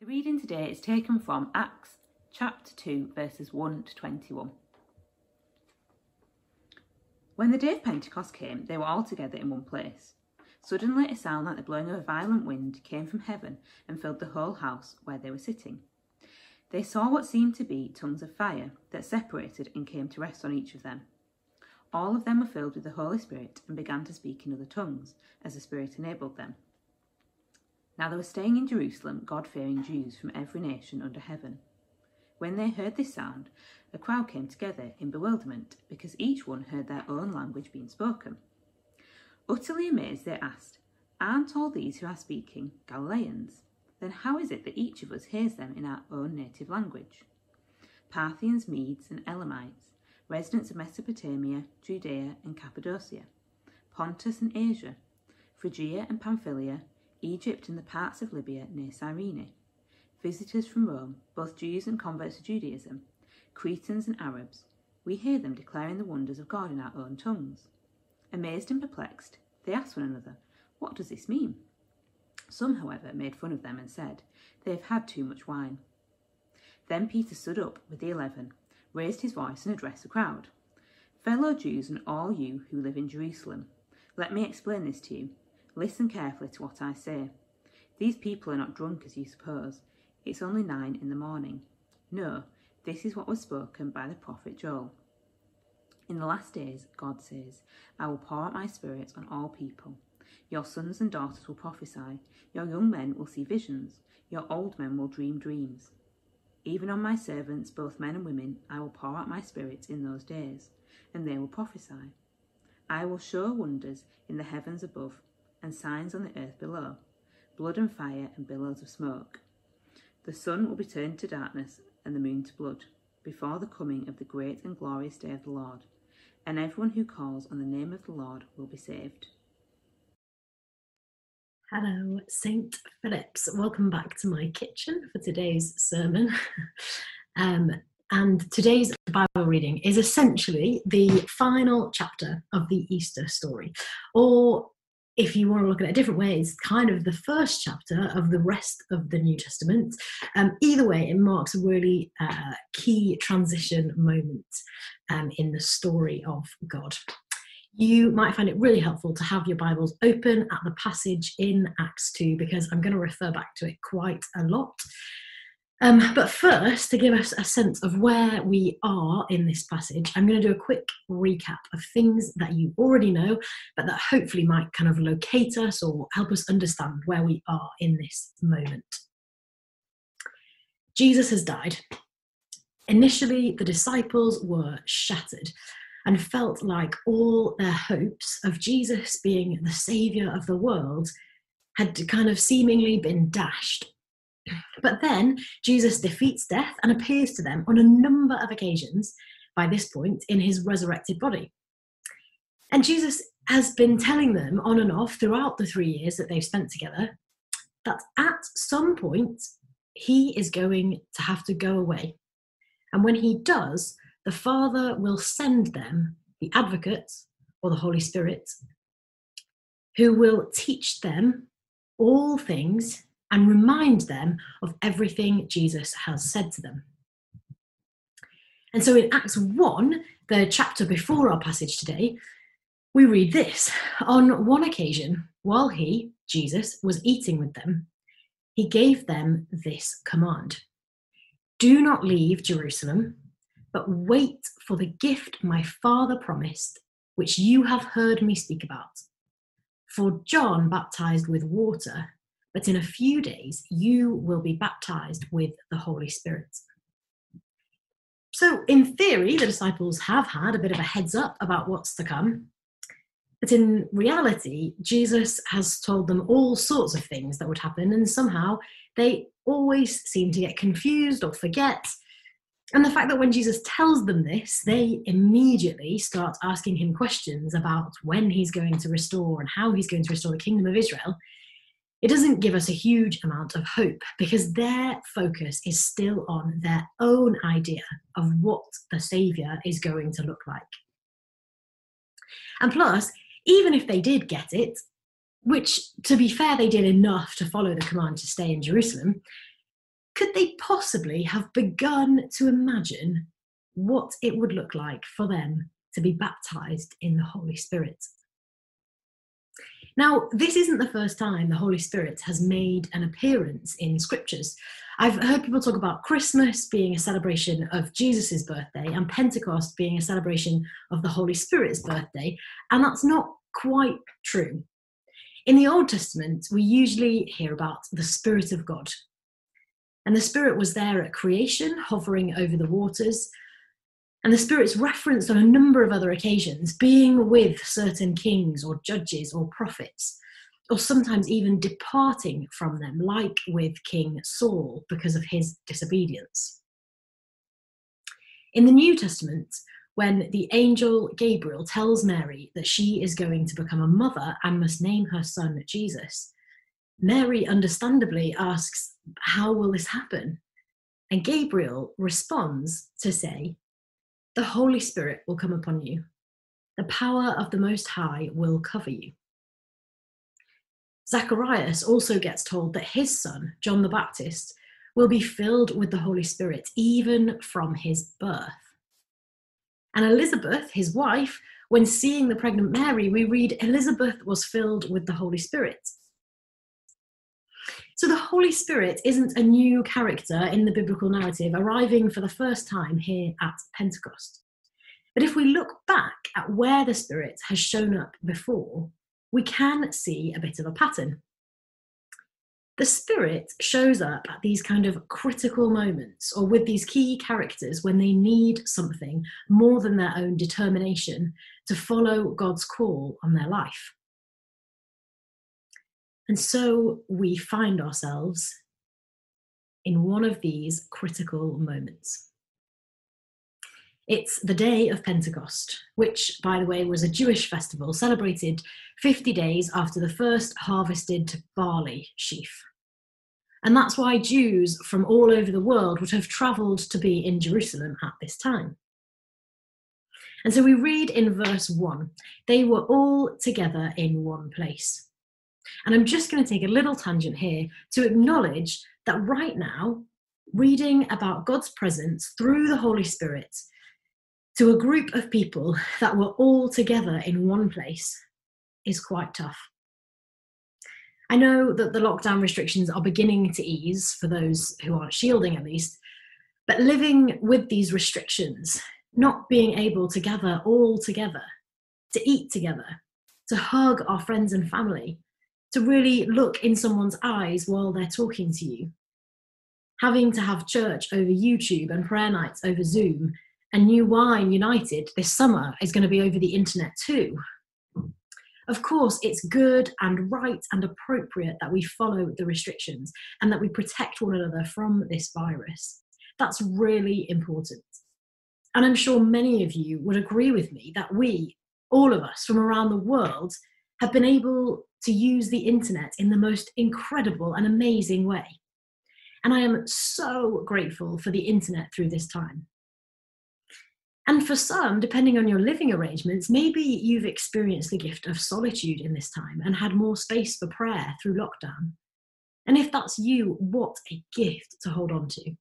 The reading today is taken from Acts chapter 2 verses 1 to 21. When the day of Pentecost came, they were all together in one place. Suddenly a sound like the blowing of a violent wind came from heaven and filled the whole house where they were sitting. They saw what seemed to be tongues of fire that separated and came to rest on each of them. All of them were filled with the Holy Spirit and began to speak in other tongues, as the Spirit enabled them. Now they were staying in Jerusalem, God-fearing Jews from every nation under heaven. When they heard this sound, a crowd came together in bewilderment, because each one heard their own language being spoken. Utterly amazed, they asked, "Aren't all these who are speaking Galileans? Then how is it that each of us hears them in our own native language?" Parthians, Medes and Elamites, residents of Mesopotamia, Judea and Cappadocia, Pontus and Asia, Phrygia and Pamphylia, Egypt and the parts of Libya near Cyrene, visitors from Rome, both Jews and converts to Judaism, Cretans and Arabs, we hear them declaring the wonders of God in our own tongues. Amazed and perplexed, they asked one another, "What does this mean?" Some, however, made fun of them and said, "They have had too much wine." Then Peter stood up with the 11, raised his voice and addressed the crowd. "Fellow Jews and all you who live in Jerusalem, let me explain this to you. Listen carefully to what I say. These people are not drunk as you suppose. It's only 9 in the morning. No, this is what was spoken by the prophet Joel. In the last days, God says, I will pour out my spirit on all people. Your sons and daughters will prophesy. Your young men will see visions. Your old men will dream dreams. Even on my servants, both men and women, I will pour out my spirit in those days, and they will prophesy. I will show wonders in the heavens above and signs on the earth below, blood and fire and billows of smoke. The sun will be turned to darkness and the moon to blood, before the coming of the great and glorious day of the Lord, and everyone who calls on the name of the Lord will be saved." Hello, St. Philip's. Welcome back to my kitchen for today's sermon. And today's Bible reading is essentially the final chapter of the Easter story. Or if you want to look at it a different way, it's kind of the first chapter of the rest of the New Testament. Either way, it marks a really key transition moment in the story of God. You might find it really helpful to have your Bibles open at the passage in Acts 2, because I'm going to refer back to it quite a lot. But first, to give us a sense of where we are in this passage, I'm going to do a quick recap of things that you already know, but that hopefully might kind of locate us or help us understand where we are in this moment. Jesus has died. Initially, the disciples were shattered and felt like all their hopes of Jesus being the saviour of the world had kind of seemingly been dashed. But then Jesus defeats death and appears to them on a number of occasions, by this point, in his resurrected body. And Jesus has been telling them on and off throughout the 3 years that they've spent together that at some point he is going to have to go away. And when he does, the Father will send them the Advocate, or the Holy Spirit, who will teach them all things and remind them of everything Jesus has said to them. And so in Acts 1, the chapter before our passage today, we read this. On one occasion, while he, Jesus, was eating with them, he gave them this command: "Do not leave Jerusalem, but wait for the gift my Father promised, which you have heard me speak about. For John baptized with water, but in a few days you will be baptized with the Holy Spirit." So in theory, the disciples have had a bit of a heads up about what's to come. But in reality, Jesus has told them all sorts of things that would happen, and somehow they always seem to get confused or forget. And the fact that when Jesus tells them this, they immediately start asking him questions about when he's going to restore and how he's going to restore the kingdom of Israel, it doesn't give us a huge amount of hope, because their focus is still on their own idea of what the Saviour is going to look like. And plus, even if they did get it, which, to be fair, they did enough to follow the command to stay in Jerusalem, could they possibly have begun to imagine what it would look like for them to be baptized in the Holy Spirit? Now, this isn't the first time the Holy Spirit has made an appearance in scriptures. I've heard people talk about Christmas being a celebration of Jesus's birthday and Pentecost being a celebration of the Holy Spirit's birthday, and that's not quite true. In the Old Testament, we usually hear about the Spirit of God. And the Spirit was there at creation, hovering over the waters. And the Spirit's referenced on a number of other occasions, being with certain kings or judges or prophets, or sometimes even departing from them, like with King Saul because of his disobedience. In the New Testament, when the angel Gabriel tells Mary that she is going to become a mother and must name her son Jesus, Mary understandably asks, how will this happen? And Gabriel responds to say, the Holy Spirit will come upon you. The power of the Most High will cover you. Zacharias also gets told that his son, John the Baptist, will be filled with the Holy Spirit even from his birth. And Elizabeth, his wife, when seeing the pregnant Mary, we read Elizabeth was filled with the Holy Spirit. So the Holy Spirit isn't a new character in the biblical narrative arriving for the first time here at Pentecost. But if we look back at where the Spirit has shown up before, we can see a bit of a pattern. The Spirit shows up at these kind of critical moments or with these key characters when they need something more than their own determination to follow God's call on their life. And so we find ourselves in one of these critical moments. It's the day of Pentecost, which, by the way, was a Jewish festival celebrated 50 days after the first harvested barley sheaf. And that's why Jews from all over the world would have travelled to be in Jerusalem at this time. And so we read in verse 1, they were all together in one place. And I'm just going to take a little tangent here to acknowledge that right now, reading about God's presence through the Holy Spirit to a group of people that were all together in one place is quite tough. I know that the lockdown restrictions are beginning to ease for those who aren't shielding at least, but living with these restrictions, not being able to gather all together, to eat together, to hug our friends and family, to really look in someone's eyes while they're talking to you, having to have church over YouTube and prayer nights over Zoom, and New Wine United this summer is going to be over the internet too. Of course, it's good and right and appropriate that we follow the restrictions and that we protect one another from this virus. That's really important. And I'm sure many of you would agree with me that we, all of us from around the world, have been able to use the internet in the most incredible and amazing way. And I am so grateful for the internet through this time. And for some, depending on your living arrangements, maybe you've experienced the gift of solitude in this time and had more space for prayer through lockdown. And if that's you, what a gift to hold on to.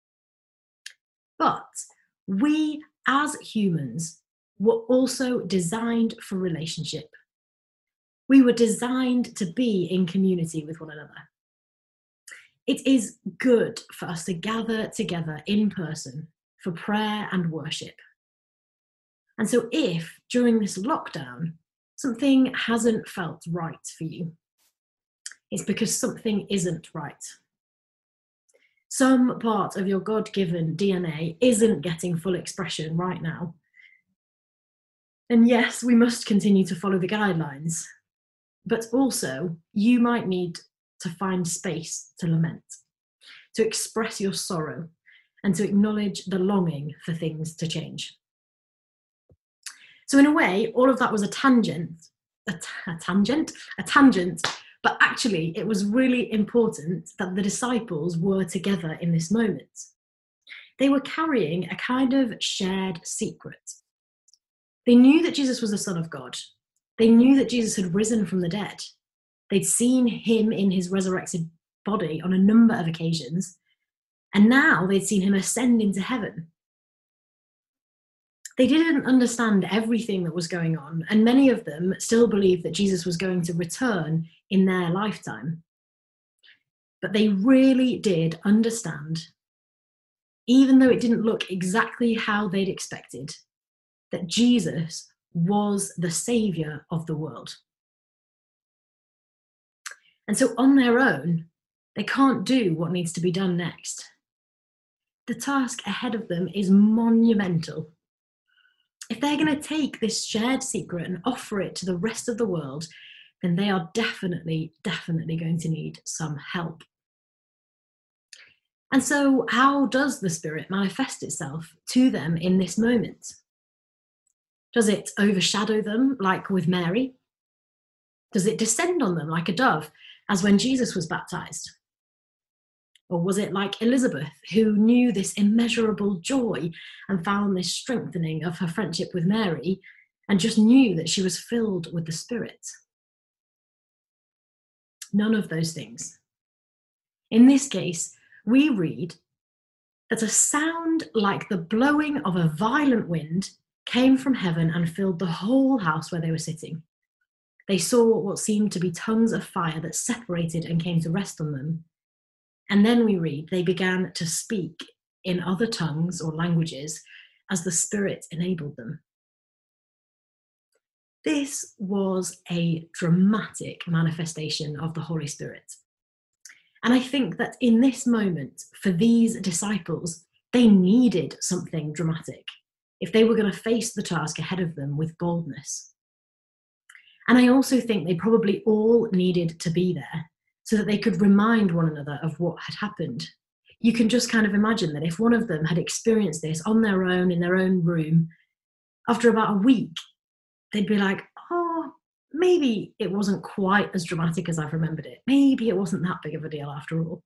But we as humans were also designed for relationship. We were designed to be in community with one another. It is good for us to gather together in person for prayer and worship. And so if, during this lockdown, something hasn't felt right for you, it's because something isn't right. Some part of your God-given DNA isn't getting full expression right now. And yes, we must continue to follow the guidelines, but also you might need to find space to lament, to express your sorrow, and to acknowledge the longing for things to change. So in a way, all of that was a tangent, but actually it was really important that the disciples were together in this moment. They were carrying a kind of shared secret. They knew that Jesus was the Son of God. They knew that Jesus had risen from the dead. They'd seen him in his resurrected body on a number of occasions, And now they'd seen him ascend into heaven. They didn't understand everything that was going on, and many of them still believed that Jesus was going to return in their lifetime. But they really did understand, even though it didn't look exactly how they'd expected, that Jesus was the Saviour of the world. And so on their own, they can't do what needs to be done next. The task ahead of them is monumental. If they're going to take this shared secret and offer it to the rest of the world, then they are definitely going to need some help. And so how does the Spirit manifest itself to them in this moment? Does it overshadow them like with Mary? Does it descend on them like a dove, as when Jesus was baptized? Or was it like Elizabeth, who knew this immeasurable joy and found this strengthening of her friendship with Mary and just knew that she was filled with the Spirit? None of those things. In this case, we read that a sound like the blowing of a violent wind came from heaven and filled the whole house where they were sitting. They saw what seemed to be tongues of fire that separated and came to rest on them. And then we read, they began to speak in other tongues or languages as the Spirit enabled them. This was a dramatic manifestation of the Holy Spirit. And I think that in this moment, for these disciples, they needed something dramatic if they were going to face the task ahead of them with boldness. And I also think they probably all needed to be there so that they could remind one another of what had happened. You can just kind of imagine that if one of them had experienced this on their own, in their own room, after about a week, they'd be like, oh, maybe it wasn't quite as dramatic as I've remembered it. Maybe it wasn't that big of a deal after all.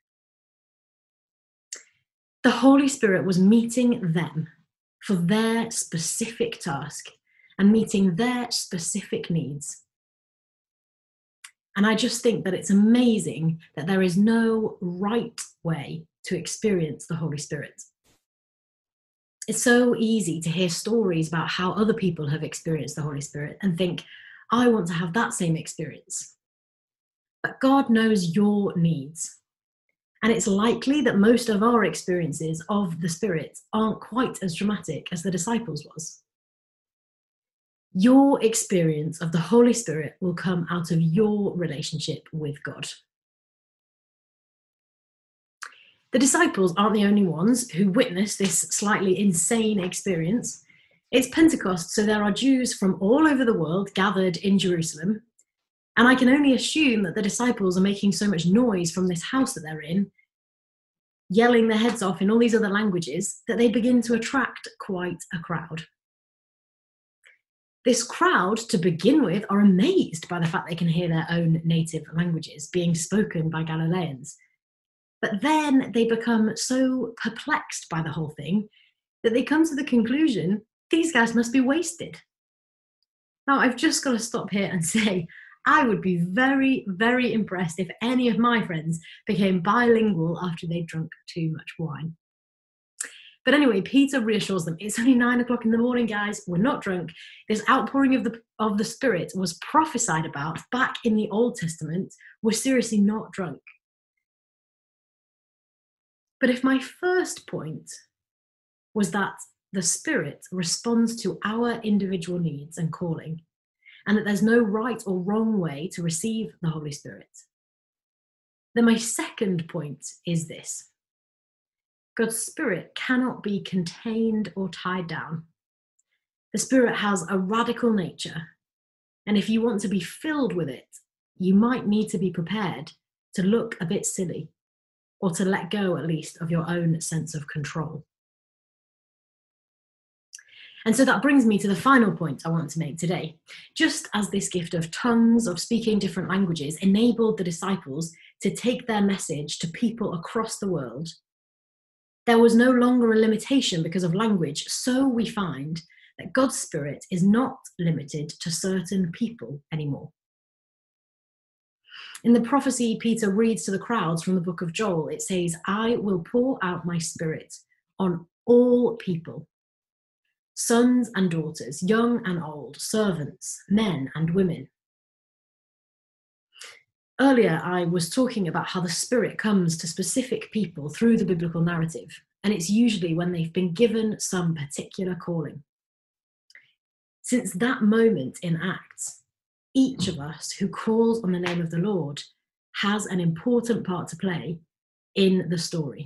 The Holy Spirit was meeting them for their specific task and meeting their specific needs. And I just think that it's amazing that there is no right way to experience the Holy Spirit. It's so easy to hear stories about how other people have experienced the Holy Spirit and think, I want to have that same experience. But God knows your needs. And it's likely that most of our experiences of the Spirit aren't quite as dramatic as the disciples was. Your experience of the Holy Spirit will come out of your relationship with God. The disciples aren't the only ones who witnessed this slightly insane experience. It's Pentecost, so there are Jews from all over the world gathered in Jerusalem. And I can only assume that the disciples are making so much noise from this house that they're in, yelling their heads off in all these other languages, that they begin to attract quite a crowd. This crowd, to begin with, are amazed by the fact they can hear their own native languages being spoken by Galileans. But then they become so perplexed by the whole thing that they come to the conclusion, these guys must be wasted. Now, I've just got to stop here and say, I would be very, very impressed if any of my friends became bilingual after they'd drunk too much wine. But anyway, Peter reassures them, it's only 9 o'clock in the morning, guys. We're not drunk. This outpouring of the Spirit was prophesied about back in the Old Testament. We're seriously not drunk. But if my first point was that the Spirit responds to our individual needs and calling, and that there's no right or wrong way to receive the Holy Spirit, then my second point is this. God's Spirit cannot be contained or tied down. The Spirit has a radical nature, and if you want to be filled with it, you might need to be prepared to look a bit silly, or to let go at least of your own sense of control. And so that brings me to the final point I want to make today. Just as this gift of tongues, of speaking different languages, enabled the disciples to take their message to people across the world, there was no longer a limitation because of language. So we find that God's Spirit is not limited to certain people anymore. In the prophecy Peter reads to the crowds from the book of Joel, it says, "I will pour out my spirit on all people, sons and daughters, young and old, servants, men and women." Earlier, I was talking about how the Spirit comes to specific people through the biblical narrative, and it's usually when they've been given some particular calling. Since that moment in Acts, each of us who calls on the name of the Lord has an important part to play in the story.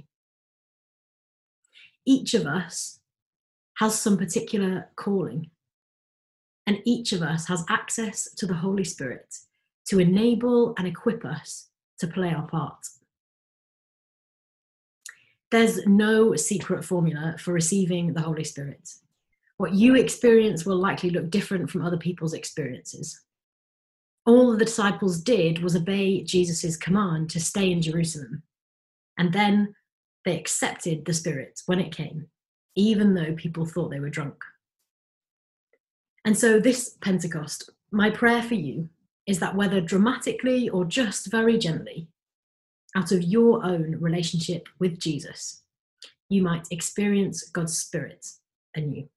Each of us has some particular calling, and each of us has access to the Holy Spirit to enable and equip us to play our part. There's no secret formula for receiving the Holy Spirit. What you experience will likely look different from other people's experiences. All the disciples did was obey Jesus' command to stay in Jerusalem. And then they accepted the Spirit when it came, even though people thought they were drunk. And so this Pentecost, my prayer for you is that whether dramatically or just very gently, out of your own relationship with Jesus, you might experience God's Spirit anew.